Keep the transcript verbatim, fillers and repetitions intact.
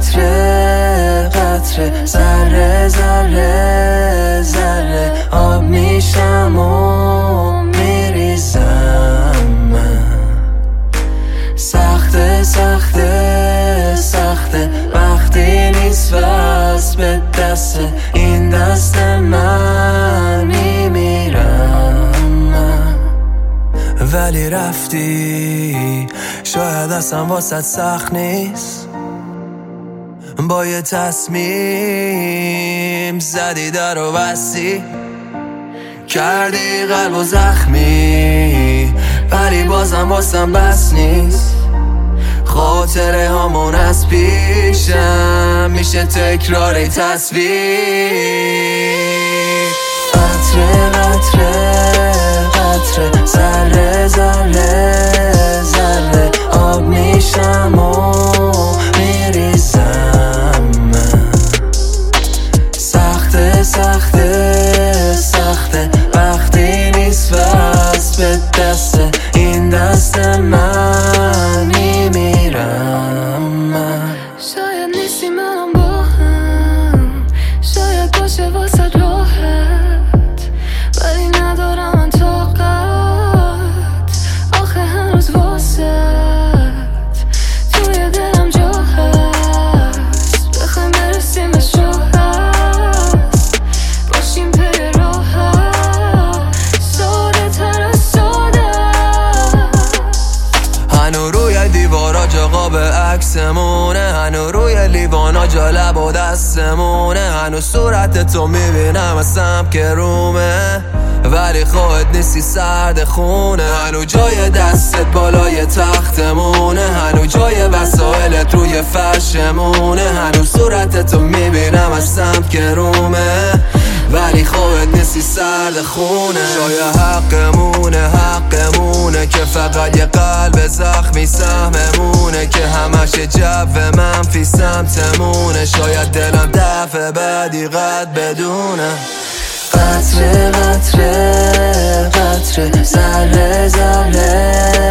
قطره قطره، ذره ذره ذره آب میشم و میریزم من. سخته سخته سخته وقتی نیست وز به دست این دست من میمیرم من. ولی رفتی شاید اصلا واسط سخت نیست، با یه تصمیم زدی در و بستی، کردی قلب و زخمی، ولی بازم واسم بس نیست. خاطره همون از پیشم میشه تکرار تصویر. قطره قطره قطره، ذره ذره ذره آب میشم و میریزم من. سخته سخته سخته وقتی نیست وز به دست این دست من میمیرم من. شاید نیستی منم با هم، شاید باشه واسه راحت، ولی ندارم من طاقت آخه هنوز واسه توی دلم جا هست. بخوایم برسیم به شو هست، باشیم پی راحت، ساده تر از ساده. هنو روی دیوارا جا قاب عکسمونه، هنو روی لیوانا جا لب و دستمونه، هنو صورت تو میبینم از سمت که رومه، ولی خواهد نیستی سرد خونه. هنو جای دستت بالای تختمونه، هنو جای وسایلت روی فرشمونه، هنو صورت تو میبینم از سمت که رومه، ولی خواهد نیستی سرد خونه. شاید حقمونه حقمونه که فقط یه قلب زخمی سهممونه، که همش جو منفی سمتمونه. شاید دلم دفعه بعدی قد بدونه. قطره قطره قطره، ذره ذره